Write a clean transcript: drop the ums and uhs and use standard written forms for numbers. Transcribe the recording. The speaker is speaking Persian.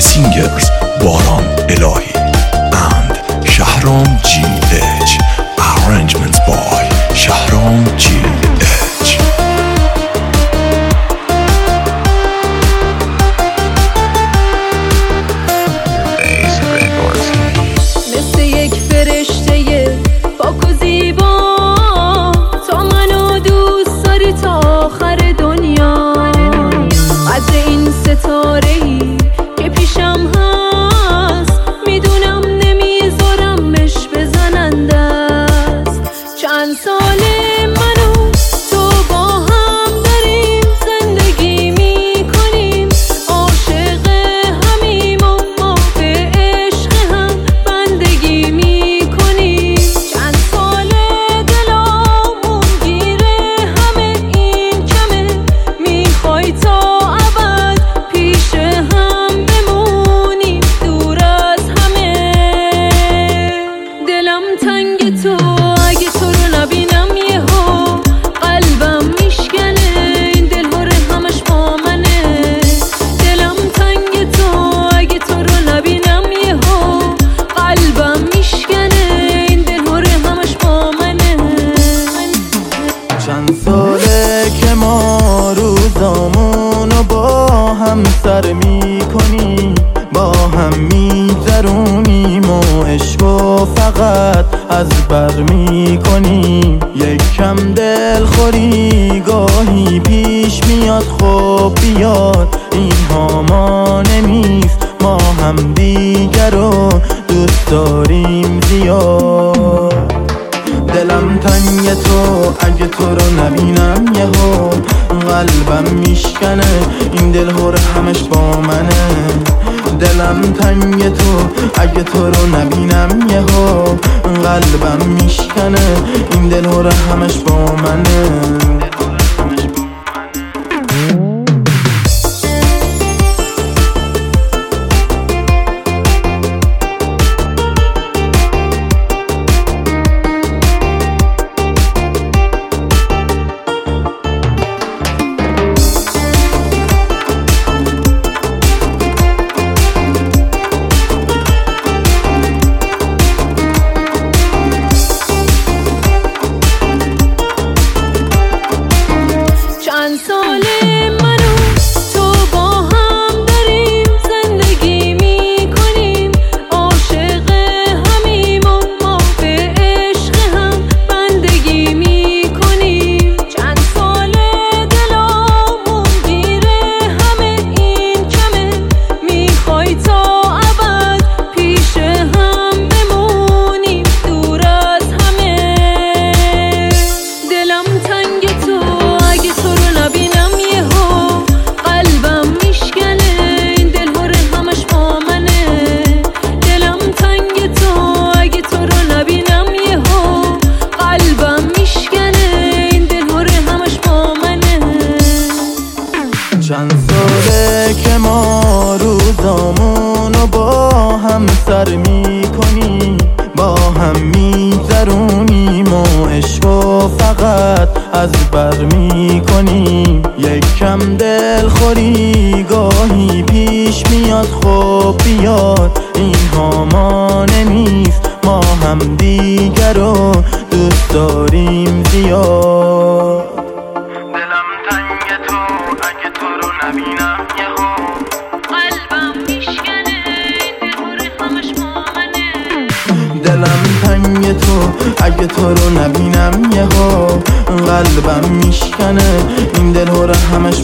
Singers باران الهی and Shahram GH. Arrangements by Shahram GH. مثل یک فرشته پاک و زیبا تا منو دوست داری تا آخر دنیا. قدر این ستاره‌ای که پیشم هست میدونم نمیذارمش بزننده است. چند ساله منو تو با هم داریم زندگی میکنیم، عاشق همیم و ما به عشق هم بندگی میکنیم. چند ساله دلامون گیره همه این کمه، میخوای تا ابد پیش هم بمونیم دور از همه. دلم تنگ تو اگه تو رو نبینم یهو قلبم میشکنه، این دلهوره همش با منه. دلم تنگ تو اگه تو رو نبینم یهو قلبم میشکنه، این دلهوره همش با منه. چند ساله که ما روزامونو با هم سر میکنیم، با هم میگذرونیم و عشقو فقط از بر میکنیم. یک کم دلخوری گاهی پیش میاد، خب بیاد اینها مانع نیست، ما هم دیگر رو دوست داریم زیاد. دلم تنگ تو اگه تو رو نبینم یهو قلبم میشکنه، این دلهوره همش با منه. دلم تنگ تو اگه تو رو نبینم یهو قلبم میشکنه، این دلهوره همش با منه. چند ساله منو تو با هم داریم زندگی میکنیم، عاشق همیم و ما به عشق هم بندگی میکنیم. چند ساله دلامون گیره همه این کمه، میخوای تا ابد پیش هم بمونیم دور از همه. دلم تنگ تو اگه تو رو نبینم یهو قلبم میشکنه، این دلهوره همش با منه. دلم تنگ تو اگه تو رو نبینم یهو قلبم میشکنه، این دلهوره همش با منه. چند ساله که ما روزامونو با هم سر میکنیم، با هم میگذرونیم و عشقو فقط از بر میکنیم. یک کم دلخوری گاهی پیش میاد، خب بیاد اینها مانع نیست، ما هم دیگر رو دوست داریم زیاد. دلم تنگ تو اگه تو رو نبینم یهو قلبم میشکنه، این دلهوره همش با منه. دلم تنگ تو اگه تو رو نبینم یهو قلبم میشکنه، این دلهوره همش